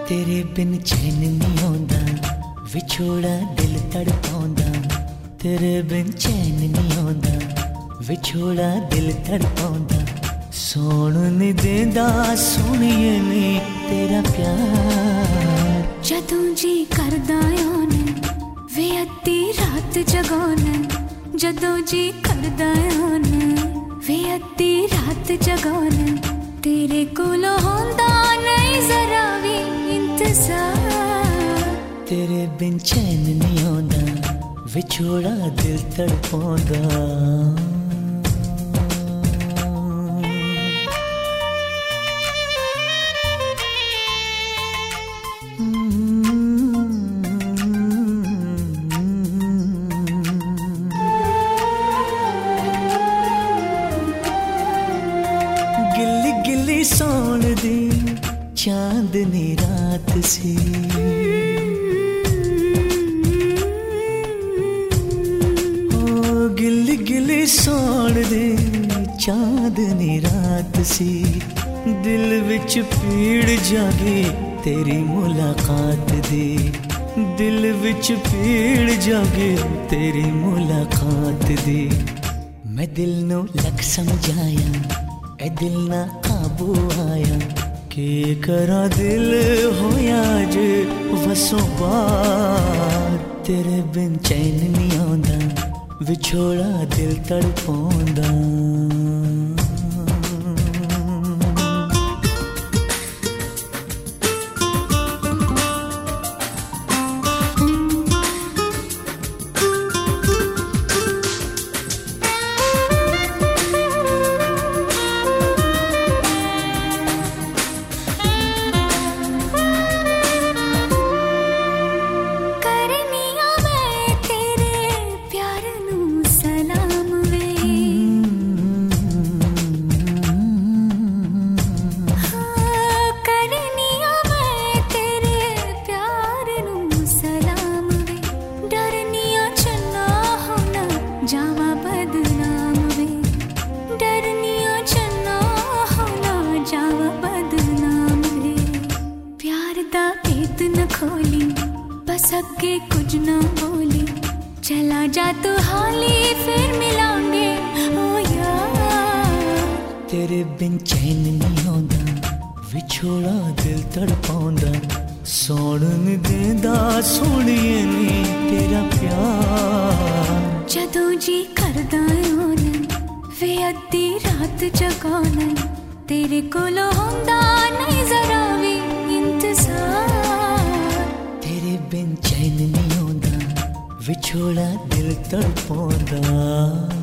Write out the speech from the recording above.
तेरे बिन चैन नहीं आंदा, विछोड़ा दिल तड़पांदा। तेरे बिन चैन नहीं आंदा, विछोड़ा दिल तड़पांदा। सोण नहीं देंदा सोहणिए नी तेरा प्यार। जदों जी करदा आने वे अद्धी रात जगाने, जदों जी करदा आने वे अद्धी रात जगाने। तेरे कोलों होंदा नहीं जरा भी इंतजार। तेरे बिन चैन नहीं आंदा, विछोड़ा दिल तड़पांदा। गिल्ली गिल्ली सौण दी चांदनी रात सी। ओ गिल्ली गिल्ली सौण दी चांदनी रात सी। दिल विच पीड़ जागी तेरी मुलाकात दी। दिल विच पीड़ जागी तेरी मुलाकात दी। मैं दिल नू लख समझाया, ए दिल ना काबू आया। के करा दिल होया जे वसों बार। तेरे बिन चैन नहीं आंदा, विछोड़ा दिल तड़पांदा। बस अगे कुछ ना बोली, चला जा तू हाली फिर मिलांगे ओ यार। तेरे बिन चैन नहीं आंदा, विछोड़ा दिल तड़पांदा। सौण नहीं देंदा सोहणिए नी तेरा प्यार। जदों जी करदा आने वे अद्धी रात जगाने। तेरे कोलों होंदा नहीं जरा भी इंतजार। तेरे बिन चैन नहीं आंदा, विछोड़ा दिल तड़पांदा।